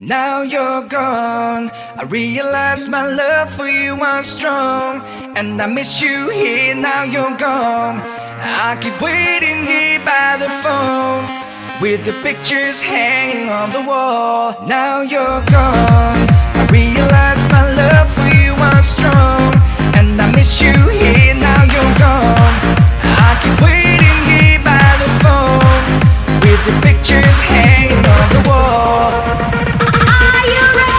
Now you're gone, I realize my love for you was strong, and I miss you here. Now you're gone, I keep waiting here by the phone, with the pictures hanging on the wall. Now you're gone,